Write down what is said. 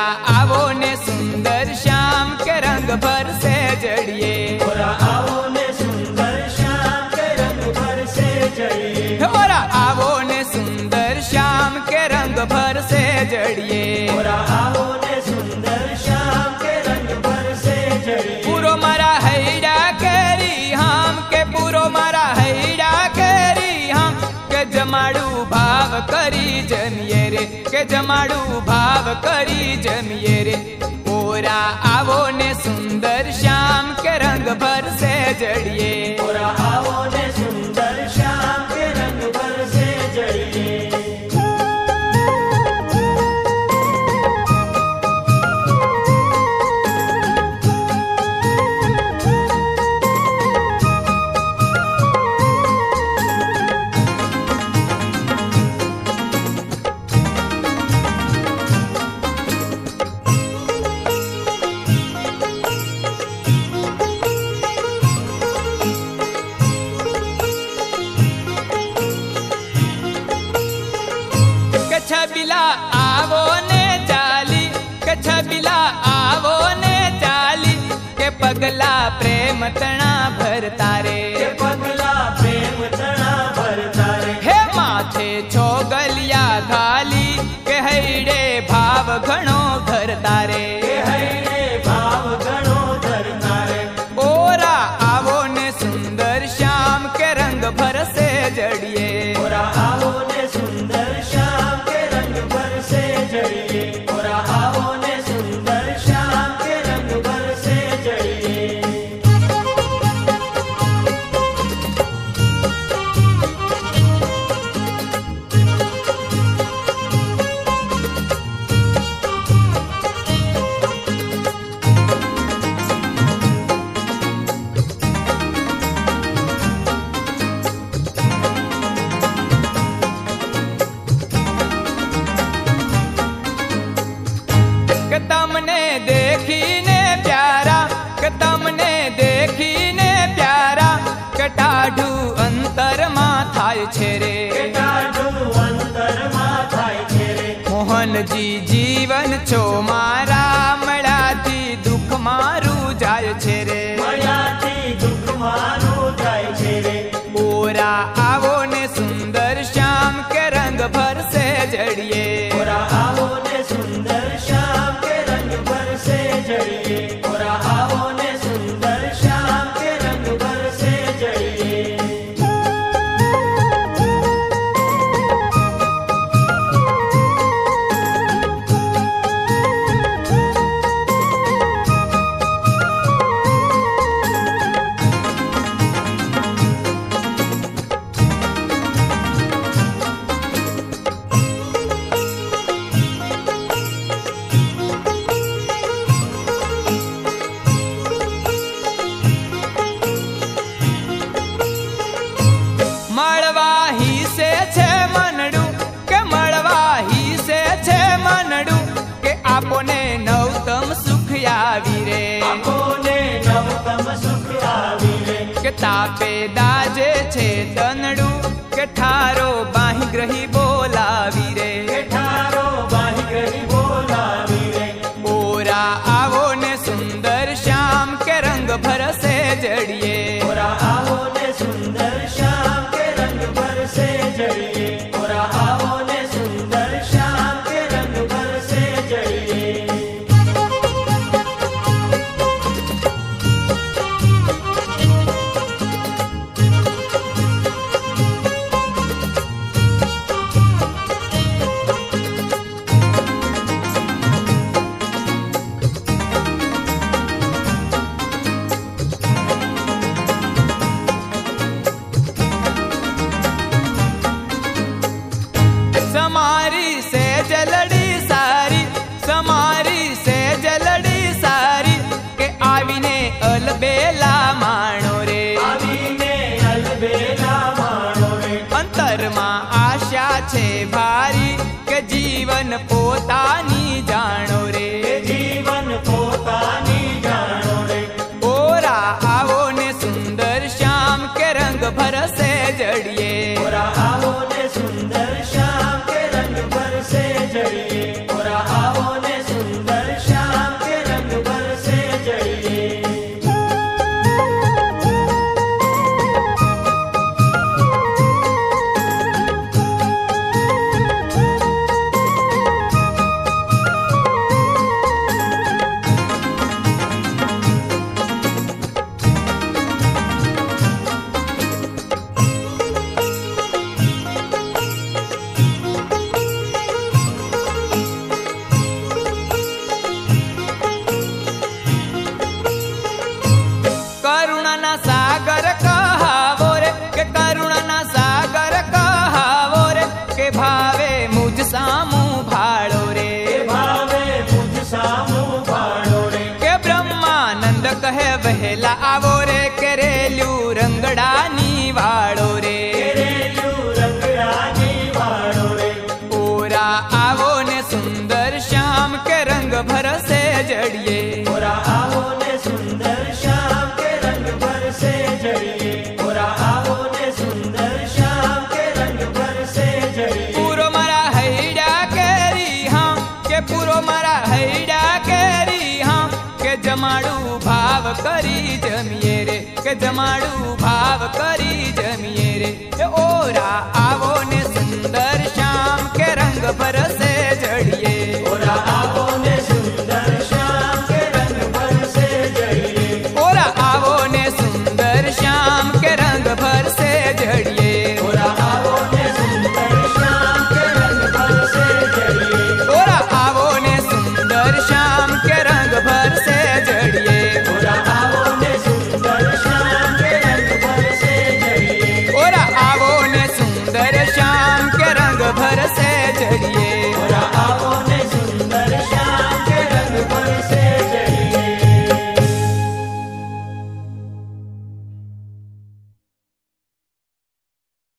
आवो ने सुंदर श्याम के रंग भर से जड़िए। मोरा आवो ने सुंदर श्याम के रंग भर से जड़िए। मोरा आवो ने सुंदर श्याम के रंग भर से जड़िए। मोरा आवो ने सुंदर श्याम के रंग भर से जड़िए। पूरो मारा हैड़ा केरी हम के पूरो मारा हैड़ा केरी हम के जमाड़ू भाव करी जमिए रे के जमाड़ू भाव करी जमिए रे। मोरा आवो ने सुंदर श्याम के रंग भर से जड़िए। मोरा आवो ने सुंदर श्याम के रंग भर से जड़िए। छबिला आवो ने चाली के छबिला आवो ने चाली के पगला प्रेम तना भरता रे। के पगला प्रेम तना भरता रे। हे माथे छोगलिया घाली के हैड़े भाव घणो धरता रे। के हैड़े भाव घणो धरता रे। ओरा आवो ने सुंदर श्याम के रंग भर से जड़िए। मोरा आवो ने सुंदर श्याम के रंग भर से जड़िए। मोरा आवो ने सुंदर श्याम के रंग भर से जड़िए। तमने देखीने प्यारा के तमने देखीने प्यारा के टाढू अंतर में थाय छे रे। के टाढू अंतर में थाय छे रे। मोहन जी जीवन छो मारा मळाथी दुख मारू जाय छे रे। मळाथी दुख मारू जाय छे रे। मोरा आवो ने सुंदर श्याम के रंग भर से जड़िए। मोरा आवो ने सुंदर श्याम के रंग भर से जड़िए। मोरा आवो ने सुंदर श्याम के रंग भर से जड़िए। મળવાહી સે છે મનડું કે મળવાહી સે છે મનડું કે આપોને નવતમ સુખ આવી રે। આપોને નવતમ સુખ આવી રે। કે તાપે દાજે છે દનડું કે ઠારો બાહી ગ્રહી બોલાવી રે। કે ઠારો બાહી ગ્રહી બોલાવી રે। ઓરા આવો ને સુંદર શ્યામ કે રંગ ભરસે જડીએ। મોરા આવો ને સુંદર શ્યામ કે રંગ ભર से जड़िए। मोरा आवो ने सुंदर श्याम के रंग भर से जड़िए। समारी से जलड़ी सारी समारी से जलड़ी सारी के आवीने अलबेला माणो रे। आवीने अलबेला माणो रे। अंतर मां आशा छे भारी के जीवन पोतानी जाणो रे। जीवन पोतानी जाणो रे। ओरा आवो ने सुंदर श्याम के रंग भरसे जड़िए। मोरा आवो ने सुंदर श्याम के रंग भर से जड़िए। मोरा आवो ने सुंदर भावे मुझ सामू भाड़ो रे, भावे मुझ सामू भाड़ो रे। के ब्रह्मानंद कहे वहेला आवो रे, के रेल्यू रंगड़ानी वाड़ो रे, रेल्यू रंगड़ानी वाड़ो रे। ओरा आवो ने सुंदर श्याम के रंग भर से जड़िए, ओरा आवो ने सुंदर श्याम के रंग भर से जड़िए, ओरा आवो ने सुंदर श्याम के रंग भर से जड़िए। पूरो मरा हैडा केरी हाँ, के पूरो मरा हैडा केरी हाँ, के जमाड़ू भाव करी जमिए रे, के जमाड़ू भाव करी जमिए रे। ओरा आवो